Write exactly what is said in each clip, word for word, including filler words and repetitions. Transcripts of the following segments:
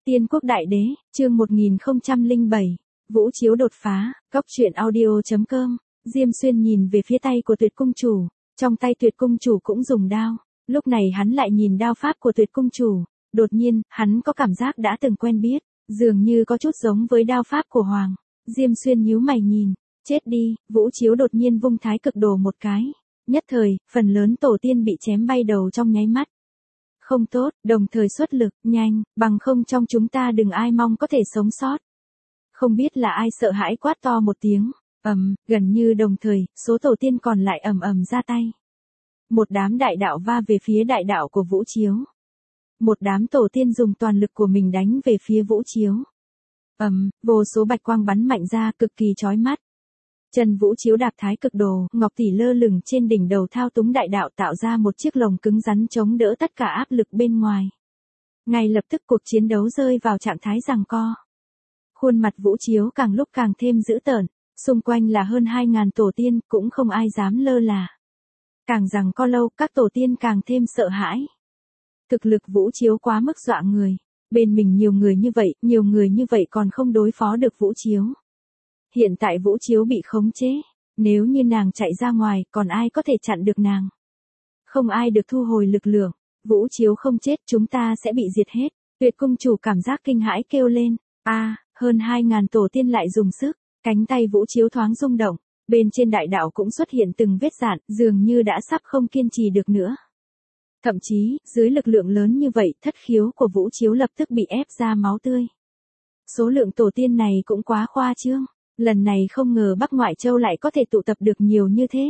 Tiên Quốc Đại Đế, chương một nghìn không trăm lẻ bảy, Vũ Chiếu đột phá, Cóc truyện audio chấm com. Diêm Xuyên nhìn về phía tay của Tuyệt Cung Chủ, trong tay Tuyệt Cung Chủ cũng dùng đao, lúc này hắn lại nhìn đao pháp của Tuyệt Cung Chủ, đột nhiên, hắn có cảm giác đã từng quen biết, dường như có chút giống với đao pháp của Hoàng. Diêm Xuyên nhíu mày nhìn, chết đi, Vũ Chiếu đột nhiên vung Thái Cực Đồ một cái, nhất thời, phần lớn tổ tiên bị chém bay đầu trong nháy mắt. Không tốt, đồng thời xuất lực, nhanh, bằng không trong chúng ta đừng ai mong có thể sống sót. Không biết là ai sợ hãi quát to một tiếng, ầm, gần như đồng thời, số tổ tiên còn lại ầm ầm ra tay. Một đám đại đạo va về phía đại đạo của Vũ Chiếu. Một đám tổ tiên dùng toàn lực của mình đánh về phía Vũ Chiếu. Ầm, vô số bạch quang bắn mạnh ra cực kỳ chói mắt. Chân Vũ Chiếu đạp Thái Cực Đồ, ngọc tỷ lơ lửng trên đỉnh đầu thao túng đại đạo tạo ra một chiếc lồng cứng rắn chống đỡ tất cả áp lực bên ngoài. Ngay lập tức cuộc chiến đấu rơi vào trạng thái giằng co. Khuôn mặt Vũ Chiếu càng lúc càng thêm dữ tợn, xung quanh là hơn hai ngàn tổ tiên, cũng không ai dám lơ là. Càng giằng co lâu, các tổ tiên càng thêm sợ hãi. Thực lực Vũ Chiếu quá mức dọa người, bên mình nhiều người như vậy, nhiều người như vậy còn không đối phó được Vũ Chiếu. Hiện tại Vũ Chiếu bị khống chế, nếu như nàng chạy ra ngoài, còn ai có thể chặn được nàng? Không ai được thu hồi lực lượng, Vũ Chiếu không chết chúng ta sẽ bị diệt hết. Tuyệt Cung Chủ cảm giác kinh hãi kêu lên, a, à, hơn hai ngàn tổ tiên lại dùng sức, cánh tay Vũ Chiếu thoáng rung động, bên trên đại đạo cũng xuất hiện từng vết rạn, dường như đã sắp không kiên trì được nữa. Thậm chí, dưới lực lượng lớn như vậy, thất khiếu của Vũ Chiếu lập tức bị ép ra máu tươi. Số lượng tổ tiên này cũng quá khoa trương. Lần này không ngờ Bắc Ngoại Châu lại có thể tụ tập được nhiều như thế.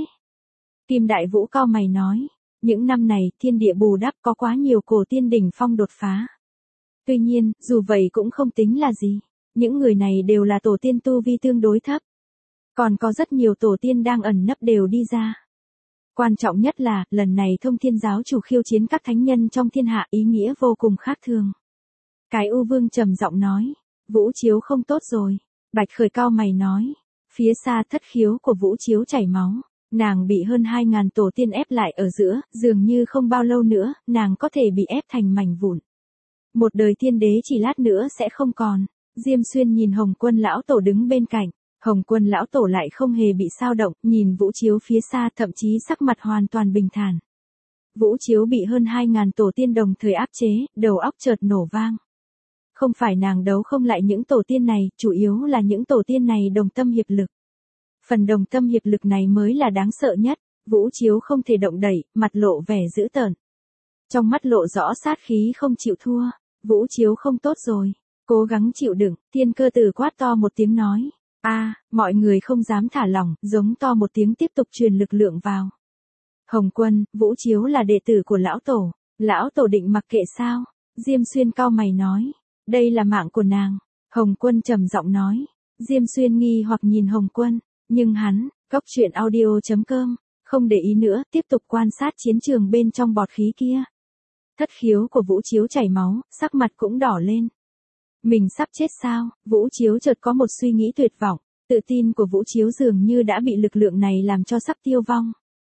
Kim Đại Vũ cau mày nói, những năm này thiên địa bù đắp có quá nhiều cổ tiên đỉnh phong đột phá. Tuy nhiên, dù vậy cũng không tính là gì, những người này đều là tổ tiên tu vi tương đối thấp. Còn có rất nhiều tổ tiên đang ẩn nấp đều đi ra. Quan trọng nhất là, lần này Thông Thiên Giáo chủ khiêu chiến các thánh nhân trong thiên hạ ý nghĩa vô cùng khác thường. Cái U Vương trầm giọng nói, Vũ Chiếu không tốt rồi. Bạch Khởi cao mày nói, phía xa thất khiếu của Vũ Chiếu chảy máu, nàng bị hơn hai ngàn tổ tiên ép lại ở giữa, dường như không bao lâu nữa, nàng có thể bị ép thành mảnh vụn. Một đời thiên đế chỉ lát nữa sẽ không còn. Diêm Xuyên nhìn Hồng Quân lão tổ đứng bên cạnh, Hồng Quân lão tổ lại không hề bị sao động, nhìn Vũ Chiếu phía xa thậm chí sắc mặt hoàn toàn bình thản. Vũ Chiếu bị hơn hai ngàn tổ tiên đồng thời áp chế, đầu óc chợt nổ vang. Không phải nàng đấu không lại những tổ tiên này, chủ yếu là những tổ tiên này đồng tâm hiệp lực. Phần đồng tâm hiệp lực này mới là đáng sợ nhất, Vũ Chiếu không thể động đẩy, mặt lộ vẻ dữ tợn. Trong mắt lộ rõ sát khí không chịu thua, Vũ Chiếu không tốt rồi, cố gắng chịu đựng, Thiên Cơ Tử quát to một tiếng nói, a, à, mọi người không dám thả lỏng, giống to một tiếng tiếp tục truyền lực lượng vào. Hồng Quân, Vũ Chiếu là đệ tử của lão tổ, lão tổ định mặc kệ sao? Diêm Xuyên cau mày nói. Đây là mạng của nàng, Hồng Quân trầm giọng nói. Diêm Xuyên nghi hoặc nhìn Hồng Quân, nhưng hắn, Cóc truyện audio chấm com, không để ý nữa, tiếp tục quan sát chiến trường bên trong bọt khí kia. Thất khiếu của Vũ Chiếu chảy máu, sắc mặt cũng đỏ lên. Mình sắp chết sao? Vũ Chiếu chợt có một suy nghĩ tuyệt vọng, tự tin của Vũ Chiếu dường như đã bị lực lượng này làm cho sắp tiêu vong.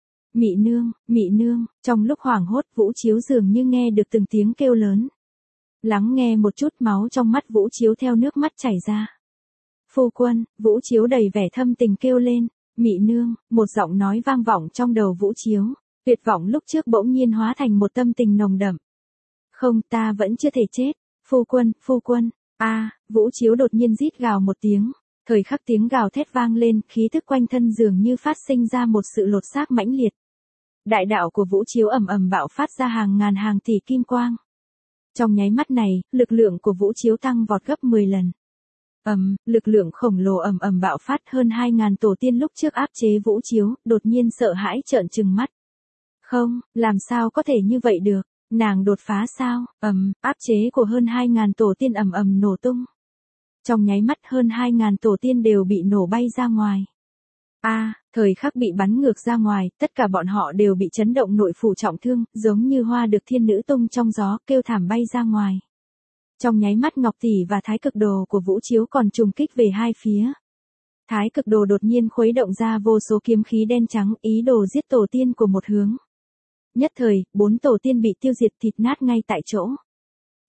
Mị nương, mị nương, trong lúc hoảng hốt Vũ Chiếu dường như nghe được từng tiếng kêu lớn. Lắng nghe một chút, máu trong mắt Vũ Chiếu theo nước mắt chảy ra. Phu quân, Vũ Chiếu đầy vẻ thâm tình kêu lên, mị nương, một giọng nói vang vọng trong đầu Vũ Chiếu, tuyệt vọng lúc trước bỗng nhiên hóa thành một tâm tình nồng đậm. Không, ta vẫn chưa thể chết, phu quân, phu quân, a, à, Vũ Chiếu đột nhiên rít gào một tiếng, thời khắc tiếng gào thét vang lên, khí tức quanh thân dường như phát sinh ra một sự lột xác mãnh liệt. Đại đạo của Vũ Chiếu ầm ầm bạo phát ra hàng ngàn hàng tỷ kim quang. Trong nháy mắt này, lực lượng của Vũ Chiếu tăng vọt gấp mười lần. Ầm, lực lượng khổng lồ ầm ầm bạo phát, hơn hai ngàn tổ tiên lúc trước áp chế Vũ Chiếu, đột nhiên sợ hãi trợn trừng mắt. Không, làm sao có thể như vậy được, nàng đột phá sao? Ầm, áp chế của hơn hai ngàn tổ tiên ầm ầm nổ tung. Trong nháy mắt hơn hai ngàn tổ tiên đều bị nổ bay ra ngoài. A, à, thời khắc bị bắn ngược ra ngoài, tất cả bọn họ đều bị chấn động nội phủ trọng thương, giống như hoa được thiên nữ tung trong gió, kêu thảm bay ra ngoài. Trong nháy mắt Ngọc Tỷ và Thái Cực Đồ của Vũ Chiếu còn trùng kích về hai phía. Thái Cực Đồ đột nhiên khuấy động ra vô số kiếm khí đen trắng, ý đồ giết tổ tiên của một hướng. Nhất thời, bốn tổ tiên bị tiêu diệt thịt nát ngay tại chỗ.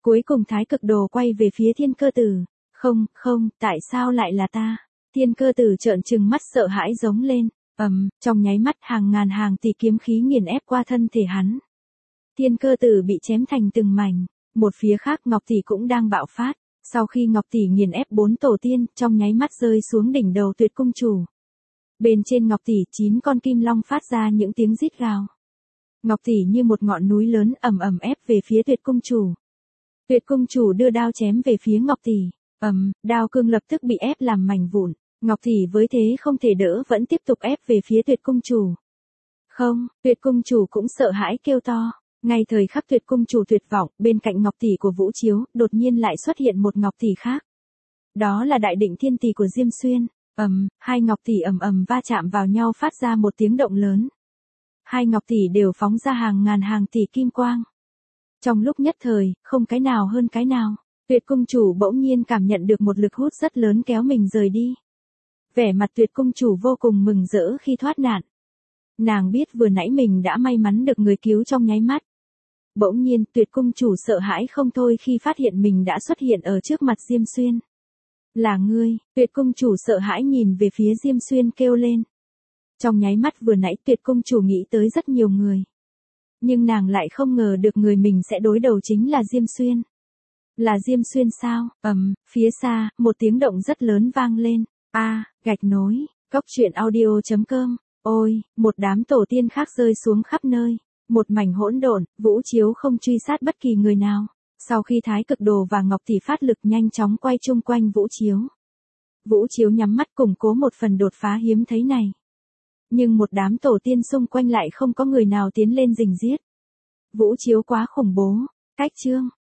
Cuối cùng thái cực đồ quay về phía thiên cơ tử. Không, không, tại sao lại là ta? Thiên cơ tử trợn trừng mắt sợ hãi giống lên. Ầm, trong nháy mắt hàng ngàn hàng tỷ kiếm khí nghiền ép qua thân thể hắn. Thiên cơ tử bị chém thành từng mảnh. Một phía khác Ngọc Tỷ cũng đang bạo phát. Sau khi Ngọc Tỷ nghiền ép bốn tổ tiên, trong nháy mắt rơi xuống đỉnh đầu Tuyệt cung chủ. Bên trên Ngọc Tỷ chín con kim long phát ra những tiếng rít gào. Ngọc Tỷ như một ngọn núi lớn ầm ầm ép về phía Tuyệt cung chủ. Tuyệt cung chủ đưa đao chém về phía Ngọc Tỷ. Ầm, đao cương lập tức bị ép làm mảnh vụn. Ngọc Tỷ với thế không thể đỡ vẫn tiếp tục ép về phía Tuyệt cung chủ. Không, Tuyệt cung chủ cũng sợ hãi kêu to. Ngay thời khắc Tuyệt cung chủ tuyệt vọng, bên cạnh Ngọc Tỷ của Vũ Chiếu, đột nhiên lại xuất hiện một Ngọc Tỷ khác. Đó là Đại Định Thiên Tỷ của Diêm Xuyên. Ầm, hai Ngọc Tỷ ầm ầm va chạm vào nhau phát ra một tiếng động lớn. Hai Ngọc Tỷ đều phóng ra hàng ngàn hàng tỷ kim quang. Trong lúc nhất thời, không cái nào hơn cái nào, Tuyệt cung chủ bỗng nhiên cảm nhận được một lực hút rất lớn kéo mình rời đi. Vẻ mặt Tuyệt cung chủ vô cùng mừng rỡ khi thoát nạn. Nàng biết vừa nãy mình đã may mắn được người cứu trong nháy mắt. Bỗng nhiên Tuyệt cung chủ sợ hãi không thôi khi phát hiện mình đã xuất hiện ở trước mặt Diêm Xuyên. Là ngươi, Tuyệt cung chủ sợ hãi nhìn về phía Diêm Xuyên kêu lên. Trong nháy mắt vừa nãy Tuyệt cung chủ nghĩ tới rất nhiều người. Nhưng nàng lại không ngờ được người mình sẽ đối đầu chính là Diêm Xuyên. Là Diêm Xuyên sao? Ầm, phía xa, một tiếng động rất lớn vang lên. A, à, gạch nối, cốc truyện audio chấm com. Ôi, một đám tổ tiên khác rơi xuống khắp nơi. Một mảnh hỗn độn, Vũ Chiếu không truy sát bất kỳ người nào. Sau khi thái cực đồ và Ngọc Tỷ phát lực nhanh chóng quay chung quanh Vũ Chiếu. Vũ Chiếu nhắm mắt củng cố một phần đột phá hiếm thấy này. Nhưng một đám tổ tiên xung quanh lại không có người nào tiến lên rình giết. Vũ Chiếu quá khủng bố. Cách chương